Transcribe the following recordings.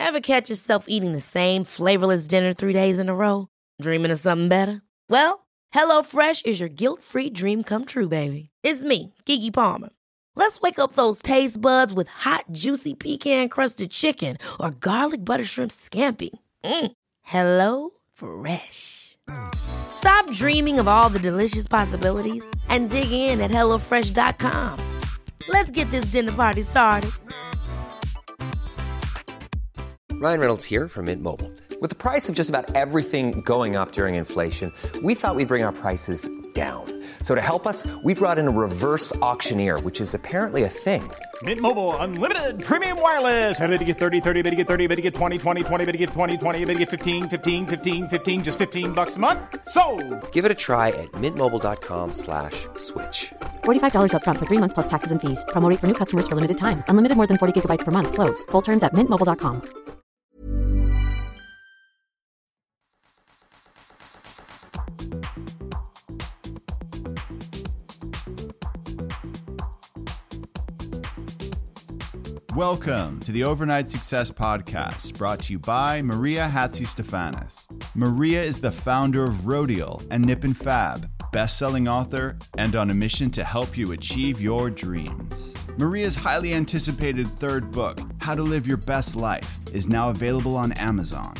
Ever catch yourself eating the same flavorless dinner 3 days in a row? Dreaming of something better? Well, HelloFresh is your guilt-free dream come true, baby. It's me, Keke Palmer. Let's wake up those taste buds with hot, juicy pecan-crusted chicken or garlic butter shrimp scampi. Hello Fresh. Stop dreaming of all the delicious possibilities and dig in at HelloFresh.com. Let's get this dinner party started. Ryan Reynolds here from Mint Mobile. With the price of just about everything going up during inflation, we thought we'd bring our prices down. So to help us, we brought in a reverse auctioneer, which is apparently a thing. Mint Mobile Unlimited Premium Wireless. How to get 30, 30, bit to get 30, bit to get 20, 20, 20, bit to get 20, 20, bit to get 15, 15, 15, 15, just $15 a month? Sold! Give it a try at mintmobile.com/switch. $45 up front for 3 months plus taxes and fees. Promo rate for new customers for limited time. Unlimited more than 40 gigabytes per month. Slows full terms at mintmobile.com. Welcome to the Overnight Success Podcast, brought to you by Maria Hatzistefanis. Maria is the founder of Rodial and Nip and Fab, best-selling author, and on a mission to help you achieve your dreams. Maria's highly anticipated third book, How to Live Your Best Life, is now available on Amazon.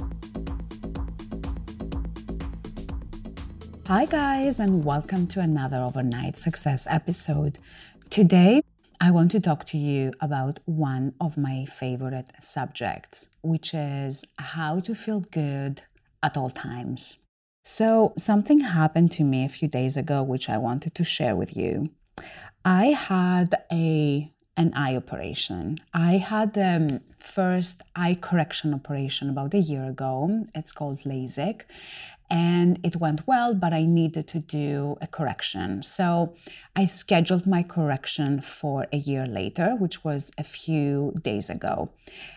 Hi guys, and welcome to another Overnight Success episode. Today, I want to talk to you about one of my favorite subjects, which is how to feel good at all times. So something happened to me a few days ago, which I wanted to share with you. I had an eye operation. I had the first eye correction operation about a year ago. It's called LASIK. And it went well, but I needed to do a correction. So I scheduled my correction for a year later, which was a few days ago.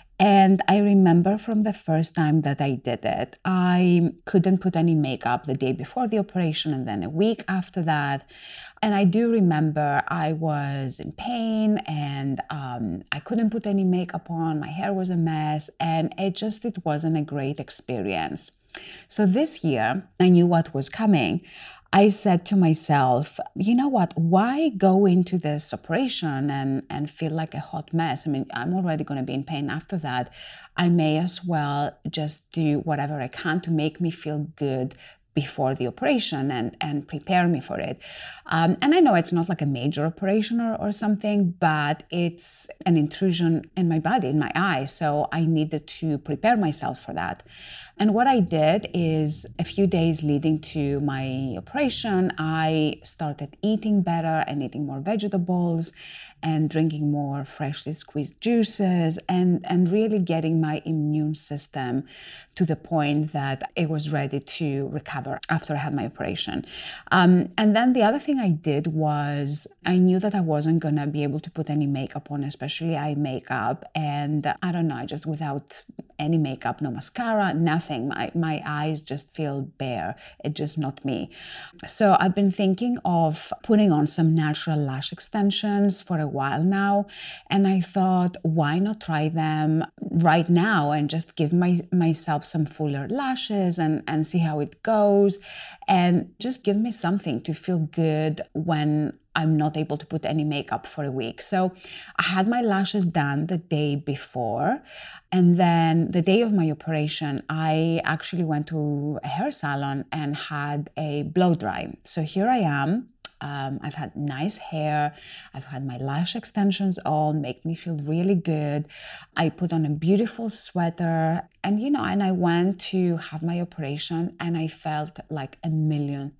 And I remember from the first time that I did it, I couldn't put any makeup the day before the operation and then a week after that. And I do remember I was in pain and I couldn't put any makeup on. My hair was a mess and it wasn't a great experience. So this year, I knew what was coming. I said to myself, you know what, why go into this operation and feel like a hot mess? I mean, I'm already going to be in pain after that. I may as well just do whatever I can to make me feel good before the operation and prepare me for it. And I know it's not like a major operation or something, but it's an intrusion in my body, in my eye. So I needed to prepare myself for that. And what I did is a few days leading to my operation, I started eating better and eating more vegetables and drinking more freshly squeezed juices and really getting my immune system to the point that it was ready to recover after I had my operation. And then the other thing I did was I knew that I wasn't going to be able to put any makeup on, especially eye makeup. And I don't know, just without any makeup, no mascara, nothing. My eyes just feel bare. It's just not me. So I've been thinking of putting on some natural lash extensions for a while now. And I thought, why not try them right now and just give myself some fuller lashes and see how it goes. And just give me something to feel good when I'm not able to put any makeup for a week. So I had my lashes done the day before. And then the day of my operation, I actually went to a hair salon and had a blow dry. So here I am. I've had nice hair. I've had my lash extensions on, make me feel really good. I put on a beautiful sweater and I went to have my operation and I felt like $1 million.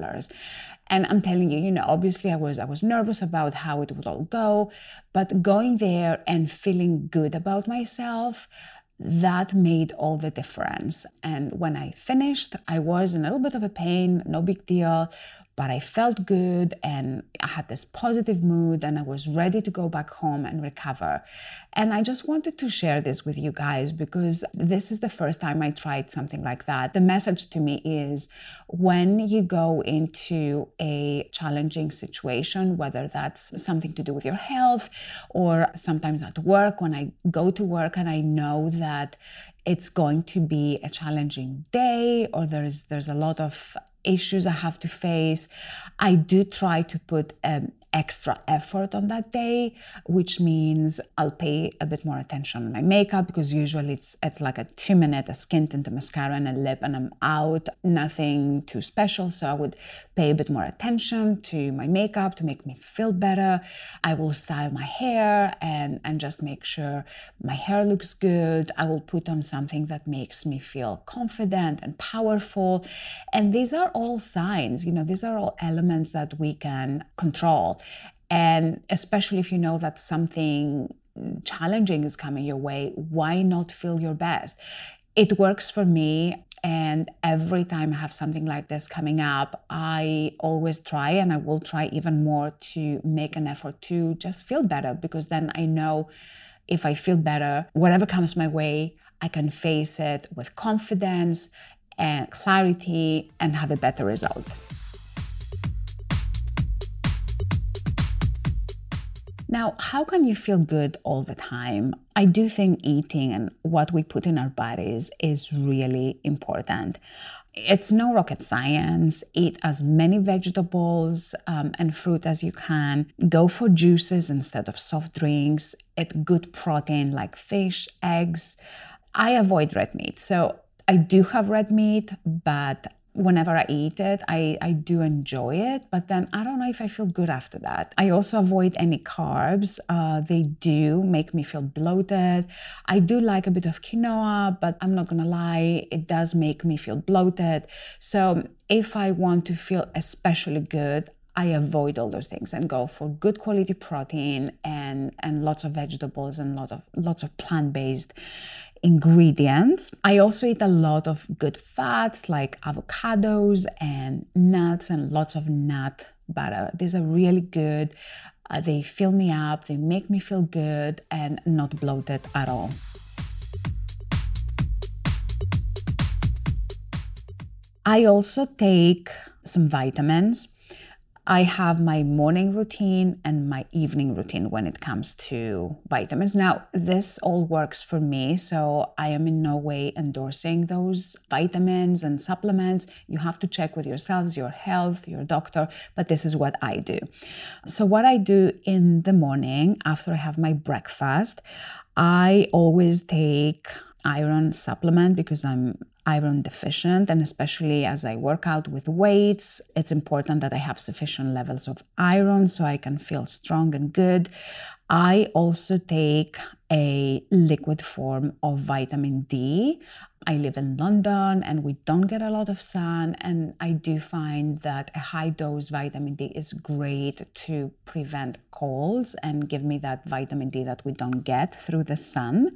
And I'm telling you, obviously I was nervous about how it would all go, but going there and feeling good about myself, that made all the difference. And when I finished, I was in a little bit of a pain, no big deal, but I felt good and I had this positive mood and I was ready to go back home and recover. And I just wanted to share this with you guys because this is the first time I tried something like that. The message to me is when you go into a challenging situation, whether that's something to do with your health or sometimes at work, when I go to work and I know that it's going to be a challenging day or there's a lot of issues I have to face, I do try to put extra effort on that day, which means I'll pay a bit more attention on my makeup because usually it's like a 2-minute, a skin tint, a mascara and a lip and I'm out, nothing too special. So I would pay a bit more attention to my makeup to make me feel better. I will style my hair and just make sure my hair looks good. I will put on something that makes me feel confident and powerful. And these are all signs, these are all elements that we can control. And especially if you know that something challenging is coming your way, why not feel your best? It works for me. And every time I have something like this coming up, I always try and I will try even more to make an effort to just feel better, because then I know if I feel better, whatever comes my way, I can face it with confidence and clarity and have a better result. Now, how can you feel good all the time? I do think eating and what we put in our bodies is really important. It's no rocket science. Eat as many vegetables and fruit as you can. Go for juices instead of soft drinks. Eat good protein like fish, eggs. I avoid red meat. So I do have red meat, but whenever I eat it, I do enjoy it, but then I don't know if I feel good after that. I also avoid any carbs. They do make me feel bloated. I do like a bit of quinoa, but I'm not gonna lie, it does make me feel bloated. So if I want to feel especially good, I avoid all those things and go for good quality protein and lots of vegetables and lots of plant-based ingredients. I also eat a lot of good fats like avocados and nuts and lots of nut butter. These are really good. They fill me up, they make me feel good and not bloated at all. I also take some vitamins. I have my morning routine and my evening routine when it comes to vitamins. Now, this all works for me, so I am in no way endorsing those vitamins and supplements. You have to check with yourselves, your health, your doctor, but this is what I do. So what I do in the morning after I have my breakfast, I always take iron supplement because I'm iron deficient, and especially as I work out with weights, it's important that I have sufficient levels of iron so I can feel strong and good. I also take a liquid form of vitamin D. I live in London and we don't get a lot of sun, and I do find that a high dose vitamin D is great to prevent colds and give me that vitamin D that we don't get through the sun.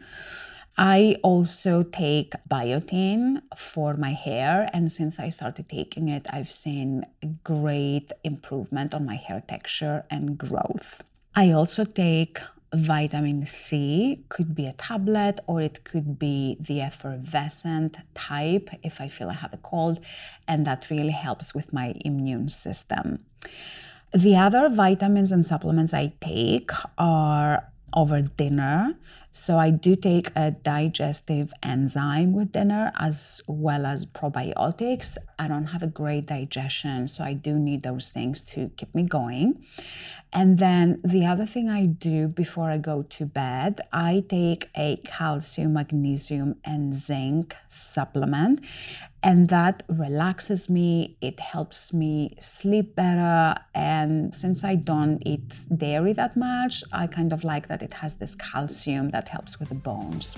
I also take biotin for my hair, and since I started taking it, I've seen a great improvement on my hair texture and growth. I also take vitamin C, could be a tablet or it could be the effervescent type if I feel I have a cold, and that really helps with my immune system. The other vitamins and supplements I take are over dinner. So I do take a digestive enzyme with dinner as well as probiotics. I don't have a great digestion, so I do need those things to keep me going. And then the other thing I do before I go to bed, I take a calcium, magnesium, and zinc supplement. And that relaxes me, it helps me sleep better. And since I don't eat dairy that much, I kind of like that it has this calcium that helps with the bones.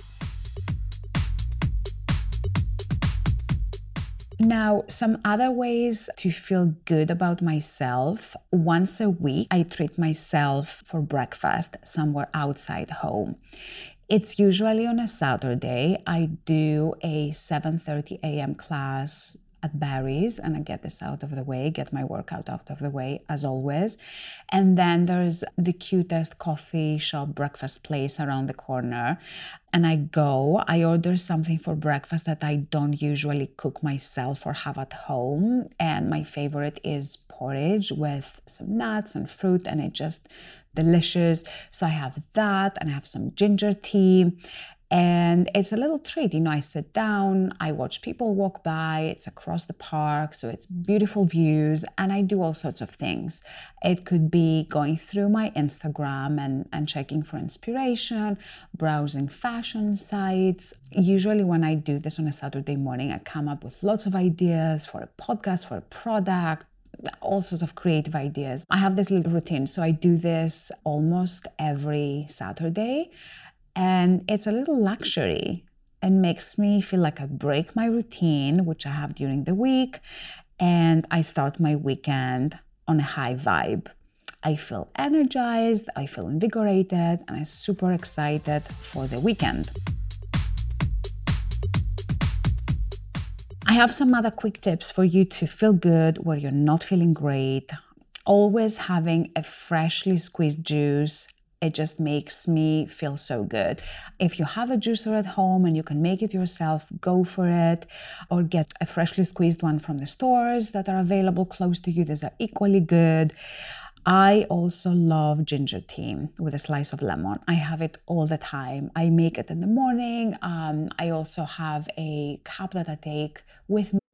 Now, some other ways to feel good about myself. Once a week, I treat myself for breakfast somewhere outside home. It's usually on a Saturday. I do a 7:30 a.m. class at Barry's, and I get this out of the way, get my workout out of the way as always. And then there's the cutest coffee shop breakfast place around the corner. And I order something for breakfast that I don't usually cook myself or have at home. And my favorite is porridge with some nuts and fruit, and it's just delicious. So I have that, and I have some ginger tea. And it's a little treat, I sit down, I watch people walk by, it's across the park, so it's beautiful views, and I do all sorts of things. It could be going through my Instagram and checking for inspiration, browsing fashion sites. Usually when I do this on a Saturday morning, I come up with lots of ideas for a podcast, for a product, all sorts of creative ideas. I have this little routine, so I do this almost every Saturday. And it's a little luxury and makes me feel like I break my routine, which I have during the week, and I start my weekend on a high vibe. I feel energized, I feel invigorated, and I'm super excited for the weekend. I have some other quick tips for you to feel good where you're not feeling great. Always having a freshly squeezed juice, it just makes me feel so good. If you have a juicer at home and you can make it yourself, go for it. Or get a freshly squeezed one from the stores that are available close to you. These are equally good. I also love ginger tea with a slice of lemon. I have it all the time. I make it in the morning. I also have a cup that I take with me.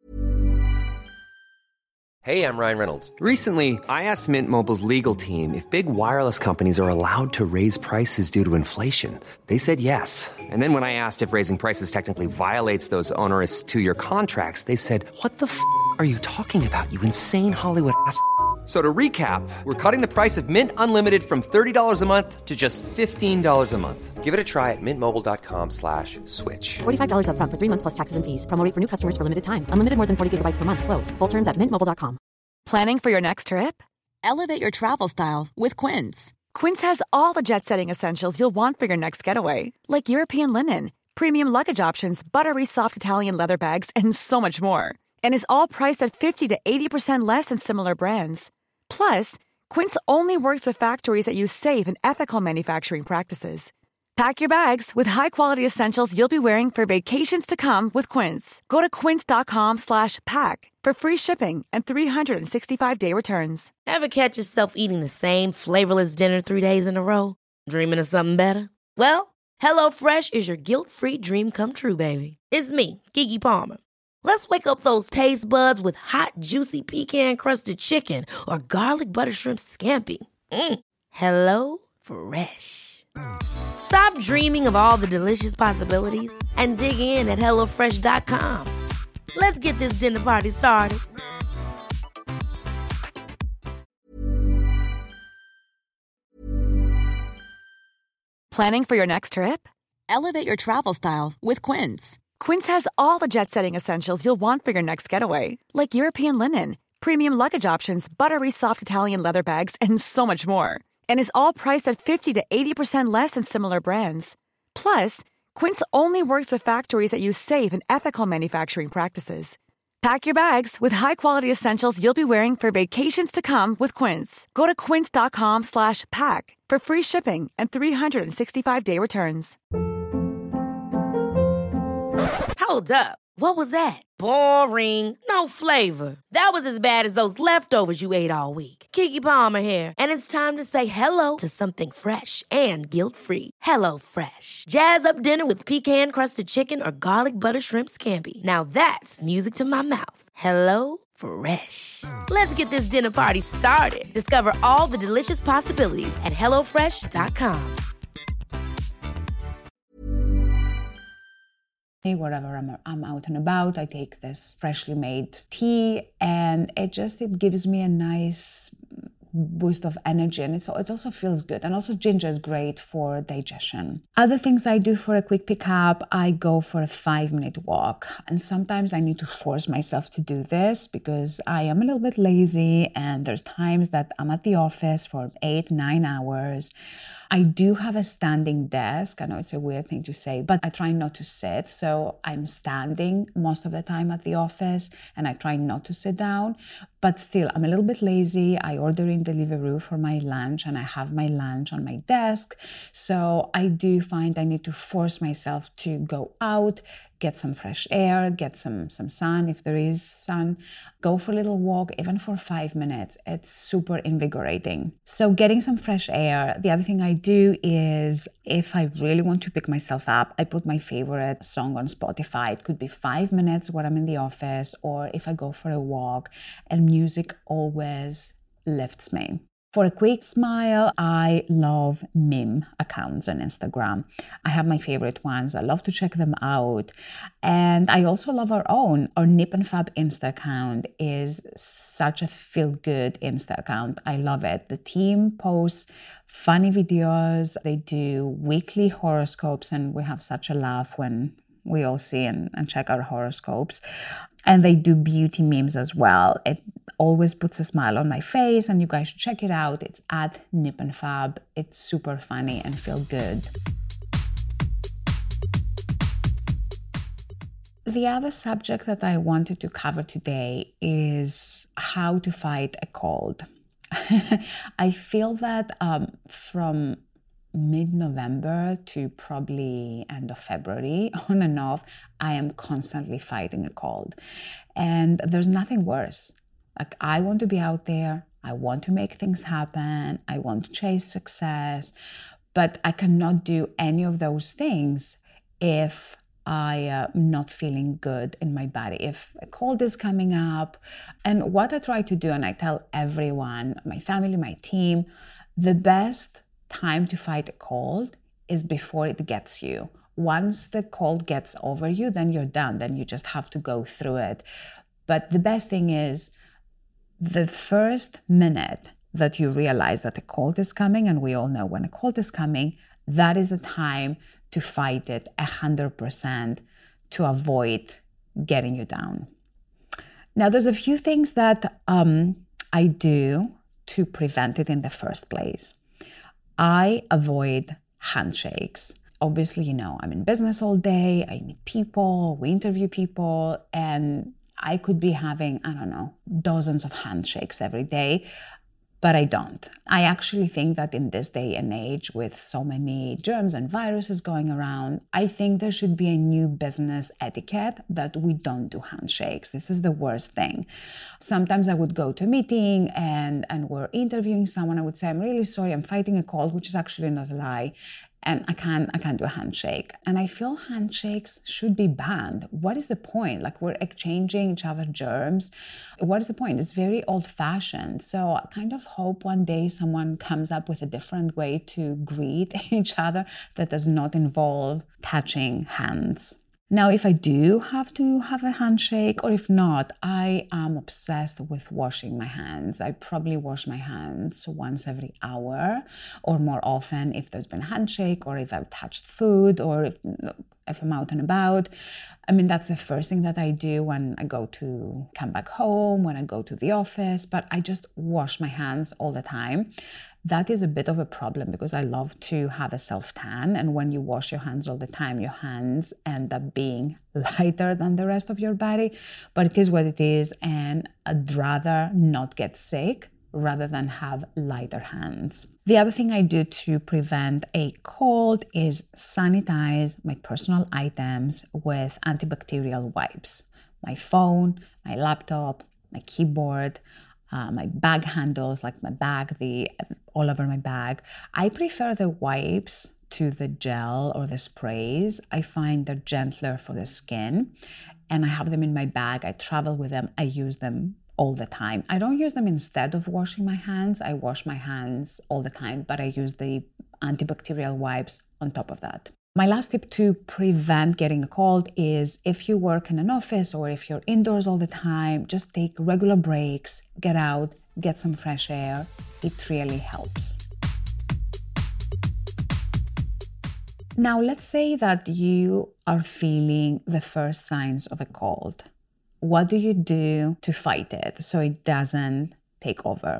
Hey, I'm Ryan Reynolds. Recently, I asked Mint Mobile's legal team if big wireless companies are allowed to raise prices due to inflation. They said yes. And then when I asked if raising prices technically violates those onerous 2-year contracts, they said, "What the f*** are you talking about, you insane Hollywood ass?" So to recap, we're cutting the price of Mint Unlimited from $30 a month to just $15 a month. Give it a try at mintmobile.com/switch. $45 up front for 3 months plus taxes and fees. Promo rate for new customers for limited time. Unlimited more than 40 gigabytes per month. Slows full terms at mintmobile.com. Planning for your next trip? Elevate your travel style with Quince. Quince has all the jet-setting essentials you'll want for your next getaway, like European linen, premium luggage options, buttery soft Italian leather bags, and so much more. And is all priced at 50 to 80% less than similar brands. Plus, Quince only works with factories that use safe and ethical manufacturing practices. Pack your bags with high-quality essentials you'll be wearing for vacations to come with Quince. Go to quince.com/pack for free shipping and 365-day returns. Ever catch yourself eating the same flavorless dinner 3 days in a row? Dreaming of something better? Well, HelloFresh is your guilt-free dream come true, baby. It's me, Keke Palmer. Let's wake up those taste buds with hot, juicy pecan-crusted chicken or garlic butter shrimp scampi. Hello Fresh. Stop dreaming of all the delicious possibilities and dig in at HelloFresh.com. Let's get this dinner party started. Planning for your next trip? Elevate your travel style with Quince. Quince has all the jet-setting essentials you'll want for your next getaway, like European linen, premium luggage options, buttery soft Italian leather bags, and so much more. And is all priced at 50 to 80% less than similar brands. Plus, Quince only works with factories that use safe and ethical manufacturing practices. Pack your bags with high-quality essentials you'll be wearing for vacations to come with Quince. Go to quince.com/pack for free shipping and 365-day returns. Hold up. What was that? Boring. No flavor. That was as bad as those leftovers you ate all week. Keke Palmer here, and it's time to say hello to something fresh and guilt-free. HelloFresh. Jazz up dinner with pecan-crusted chicken or garlic butter shrimp scampi. Now that's music to my mouth. HelloFresh. Let's get this dinner party started. Discover all the delicious possibilities at HelloFresh.com. Wherever I'm out and about, I take this freshly made tea, and it gives me a nice boost of energy, and it also feels good. And also ginger is great for digestion. Other things I do for a quick pickup, I go for a 5-minute walk, and sometimes I need to force myself to do this because I am a little bit lazy, and there's times that I'm at the office for 8-9 hours. I do have a standing desk. I know it's a weird thing to say, but I try not to sit. So I'm standing most of the time at the office and I try not to sit down. But still, I'm a little bit lazy. I order in Deliveroo for my lunch and I have my lunch on my desk. So I do find I need to force myself to go out, get some fresh air, get some sun if there is sun, go for a little walk, even for 5 minutes. It's super invigorating. So getting some fresh air. The other thing I do is if I really want to pick myself up, I put my favorite song on Spotify. It could be 5 minutes when I'm in the office or if I go for a walk, and music always lifts me. For a quick smile, I love meme accounts on Instagram. I have my favorite ones. I love to check them out. And I also love our own. Our Nip and Fab Insta account is such a feel-good Insta account. I love it. The team posts funny videos. They do weekly horoscopes, and we have such a laugh when we all see and check our horoscopes. And they do beauty memes as well. It always puts a smile on my face, and you guys should check it out. It's at Nip and Fab. It's super funny and feel good. The other subject that I wanted to cover today is how to fight a cold. I feel that from mid-November to probably end of February, on and off, I am constantly fighting a cold. And there's nothing worse. Like, I want to be out there. I want to make things happen. I want to chase success. But I cannot do any of those things if I am not feeling good in my body, if a cold is coming up. And what I try to do, and I tell everyone, my family, my team, the best time to fight a cold is before it gets you. Once the cold gets over you, then you're done. Then you just have to go through it. But the best thing is the first minute that you realize that a cold is coming, and we all know when a cold is coming, that is the time to fight it 100% to avoid getting you down. Now, there's a few things that I do to prevent it in the first place. I avoid handshakes. Obviously, I'm in business all day. I meet people, we interview people, and I could be having, dozens of handshakes every day, but I don't. I actually think that in this day and age, with so many germs and viruses going around, I think there should be a new business etiquette that we don't do handshakes. This is the worst thing. Sometimes I would go to a meeting and we're interviewing someone. I would say, I'm really sorry, I'm fighting a cold, which is actually not a lie. And I can't do a handshake. And I feel handshakes should be banned. What is the point? Like, we're exchanging each other germs. What is the point? It's very old-fashioned. So I kind of hope one day someone comes up with a different way to greet each other that does not involve touching hands. Now, if I do have to have a handshake, or if not, I am obsessed with washing my hands. I probably wash my hands once every hour or more often if there's been a handshake, or if I've touched food, or if I'm out and about. That's the first thing that I do when I come back home, when I go to the office, but I just wash my hands all the time. That is a bit of a problem because I love to have a self-tan, and when you wash your hands all the time, your hands end up being lighter than the rest of your body, but it is what it is, and I'd rather not get sick rather than have lighter hands. The other thing I do to prevent a cold is sanitize my personal items with antibacterial wipes. My phone, my laptop, my keyboard, my bag handles, like my bag, all over my bag. I prefer the wipes to the gel or the sprays. I find they're gentler for the skin, and I have them in my bag. I travel with them. I use them all the time. I don't use them instead of washing my hands. I wash my hands all the time, but I use the antibacterial wipes on top of that. My last tip to prevent getting a cold is if you work in an office or if you're indoors all the time, just take regular breaks, get out, get some fresh air. It really helps. Now, let's say that you are feeling the first signs of a cold. What do you do to fight it so it doesn't take over?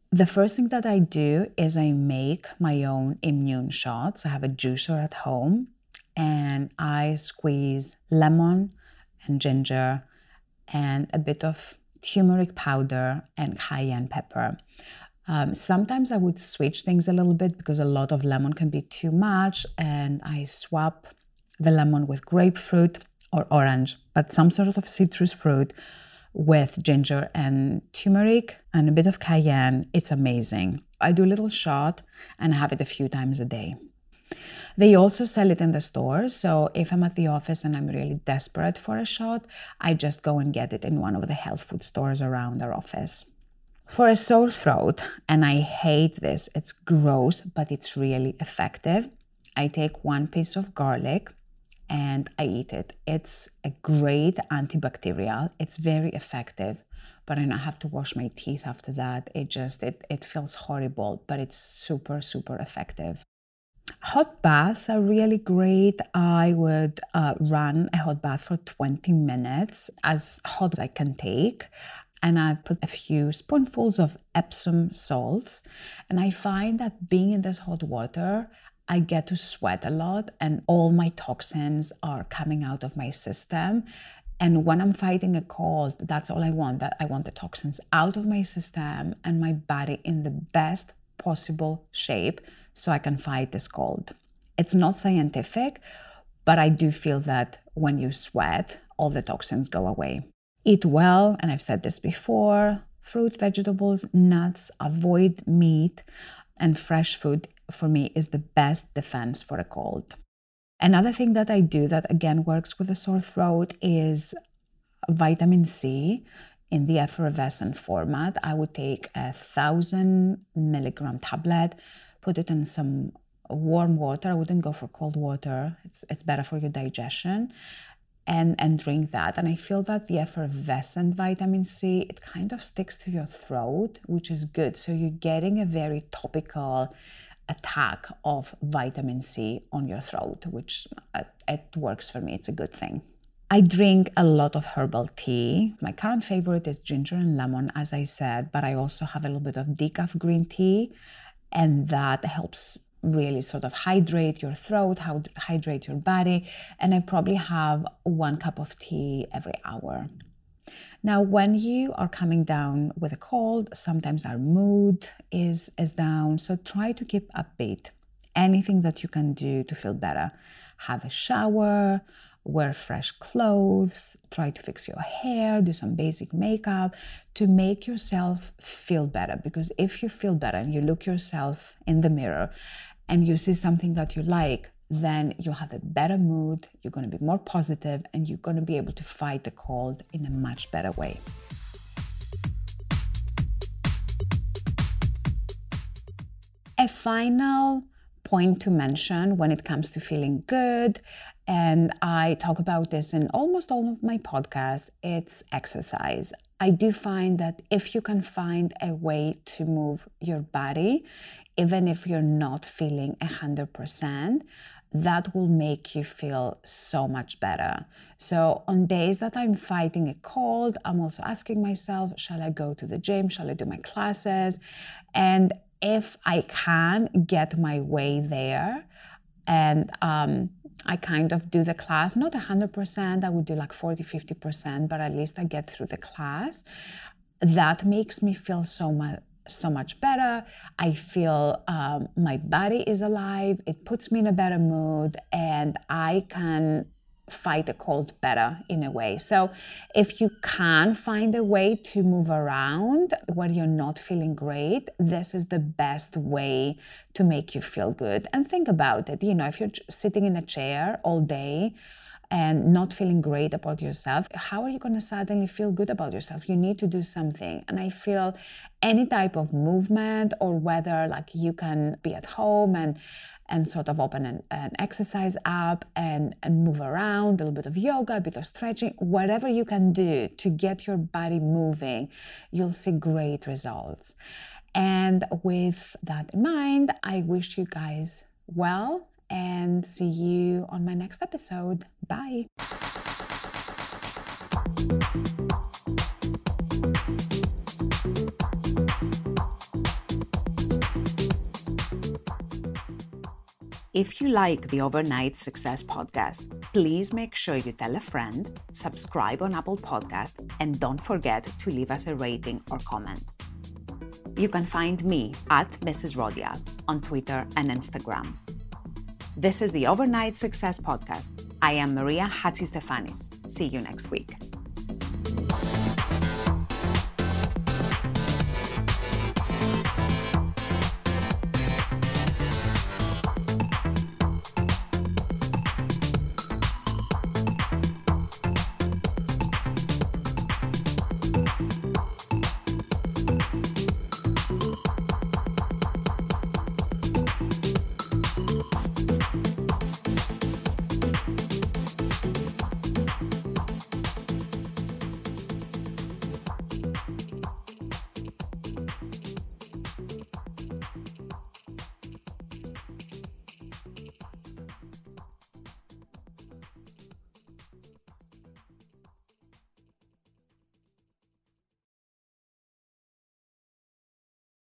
The first thing that I do is I make my own immune shots. I have a juicer at home and I squeeze lemon and ginger and a bit of turmeric powder and cayenne pepper. Sometimes I would switch things a little bit because a lot of lemon can be too much, and I swap the lemon with grapefruit or orange, but some sort of citrus fruit with ginger and turmeric and a bit of cayenne. It's amazing. I do a little shot and have it a few times a day. They also sell it in the stores, so if I'm at the office and I'm really desperate for a shot, I just go and get it in one of the health food stores around our office. For a sore throat, and I hate this, it's gross, but it's really effective, I take 1 piece of garlic and I eat it. It's a great antibacterial. It's very effective, but I don't have to wash my teeth after that. It feels horrible, but it's super, super effective. Hot baths are really great. I would run a hot bath for 20 minutes, as hot as I can take. And I put a few spoonfuls of Epsom salts. And I find that being in this hot water, I get to sweat a lot and all my toxins are coming out of my system. And when I'm fighting a cold, that's all I want. That I want the toxins out of my system and my body in the best possible shape so I can fight this cold. It's not scientific, but I do feel that when you sweat, all the toxins go away. Eat well, and I've said this before, fruit, vegetables, nuts, avoid meat, and fresh food for me is the best defense for a cold. Another thing that I do that again works with a sore throat is vitamin C in the effervescent format. I would take 1,000 milligram tablet, put it in some warm water. I wouldn't go for cold water. It's better for your digestion. And drink that. And I feel that the effervescent vitamin C, it kind of sticks to your throat, which is good. So you're getting a very topical attack of vitamin C on your throat, which it works for me. It's a good thing. I drink a lot of herbal tea. My current favorite is ginger and lemon, as I said, but I also have a little bit of decaf green tea, and that helps really sort of hydrate your throat, hydrate your body, and I probably have 1 cup of tea every hour. Now, when you are coming down with a cold, sometimes our mood is down, so try to keep upbeat. Anything that you can do to feel better. Have a shower, wear fresh clothes, try to fix your hair, do some basic makeup to make yourself feel better. Because if you feel better and you look yourself in the mirror and you see something that you like, then you'll have a better mood, you're going to be more positive, and you're going to be able to fight the cold in a much better way. A final point to mention when it comes to feeling good, and I talk about this in almost all of my podcasts, it's exercise. I do find that if you can find a way to move your body, even if you're not feeling 100%, that will make you feel so much better. So on days that I'm fighting a cold, I'm also asking myself, shall I go to the gym? Shall I do my classes? And if I can get my way there and I kind of do the class, not 100%, I would do like 40, 50%, but at least I get through the class. That makes me feel so much better. I feel my body is alive. It puts me in a better mood, and I can fight a cold better in a way. So if you can find a way to move around when you're not feeling great, this is the best way to make you feel good. And think about it, if you're sitting in a chair all day and not feeling great about yourself, how are you going to suddenly feel good about yourself? You need to do something. And I feel any type of movement, or whether like you can be at home and sort of open an exercise app and move around, a little bit of yoga, a bit of stretching, whatever you can do to get your body moving, you'll see great results. And with that in mind, I wish you guys well and see you on my next episode. Bye. If you like the Overnight Success Podcast, please make sure you tell a friend, subscribe on Apple Podcast, and don't forget to leave us a rating or comment. You can find me at Mrs. Rodia on Twitter and Instagram. This is the Overnight Success Podcast. I am Maria Hatzistefanis. See you next week.